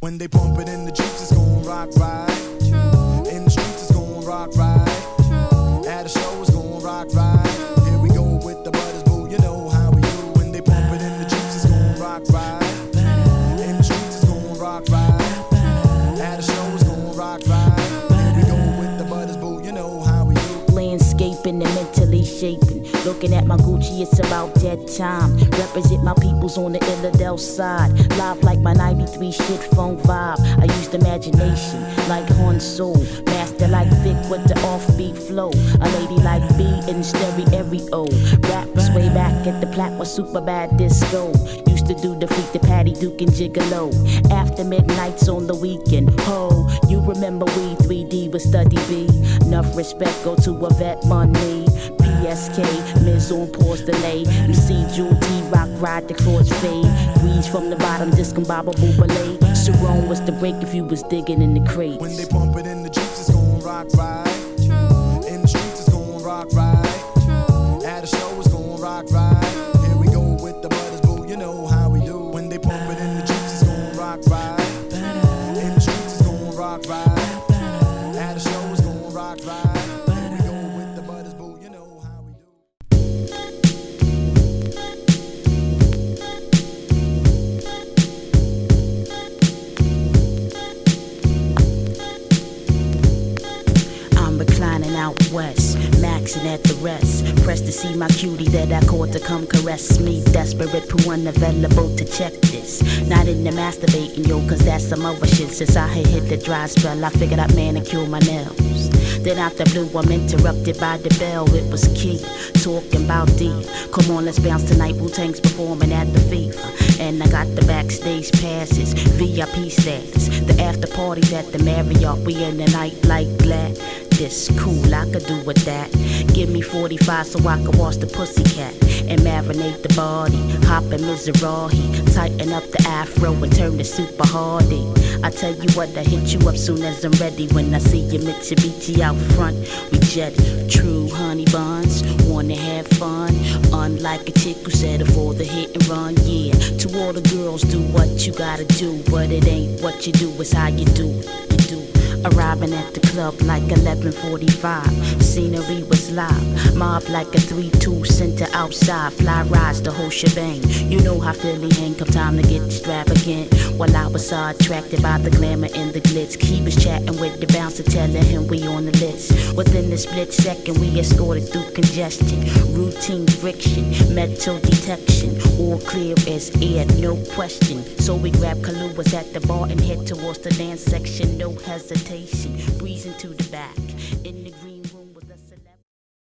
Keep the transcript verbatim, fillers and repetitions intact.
When they pump it in the Jeeps, it's gon' rock right. True. In the streets, it's gon' rock right. True. At a show, it's gon' rock right. True. Here we go with the butters, boo, you know how we do. When they pump it in the Jeeps, it's gon' rock right. In the streets, it's gon' rock right. At a show, it's gon' rock right. Here we go with the butters, boo, you know how we do. Landscaping and mentally shaping. Looking at my Gucci, it's about that time. Represent my peoples on the Illidale side. Live like my ninety-three shit phone vibe. I used imagination like Horn Soul. Master like Vic with the offbeat flow. A lady like B in stereo. Raps way back at the Plaque was super bad disco. Used to do the freak, the Patty Duke and Gigolo. After midnights on the weekend. Ho, you remember we three D with Study B. Enough respect go to a vet money. P S K, Miz on pause delay. You see Jewel T Rock ride the cross fade. Breeze from the bottom, discombobble ballet. Sharon was the break if you was digging in the crates. When they pump it in the Jeeps, it's gon' rock right. True. In the streets, it's gon' rock right. True. At a show, it's gon' rock right. True. Here we go with the butters, boo, you know how we do. When they pump it in the Jeeps, it's gon' rock right. In the streets, it's gon' rock right. At a show, it's gon' rock right. Here we go with the butters, boo, you know how we do. I'm reclining out west, maxing at the rest. Pressed to see my cutie that I caught to come caress me. Desperate, poo unavailable to check this. Not into masturbating, yo, cause that's some other shit. Since I had hit the dry spell, I figured I'd manicure my nails. Then out the blue, I'm interrupted by the bell. It was Key, talking about D. Come on, let's bounce tonight. Wu-Tang's performing at the FIFA. And I got the backstage passes, V I P status. The after parties at the Marriott. We in the night like black. This cool, I could do with that. Give me forty-five so I can wash the pussycat and marinate the body. Hop in Mizrahi, tighten up the afro and turn the super hardy. I tell you what, I hit you up soon as I'm ready. When I see your Mitsubishi out front, we jetty. True honey buns, wanna have fun. Unlike a chick who settled for the hit and run, yeah. To all the girls, do what you gotta do, but it ain't what you do, it's how you do it. You do. Arriving at the club like eleven forty-five. Scenery was live. Mob like a three two center outside. Fly rides the whole shebang. You know how Philly hang. Come time to get extravagant. While I was so attracted by the glamour and the glitz. He was chatting with the bouncer, telling him we on the list. Within the split second, we escorted through congestion. Routine friction, metal detection. All clear as air, no question. So we grabbed Kaluas at the bar and head towards the dance section. No hesitation. Breezing to the back. In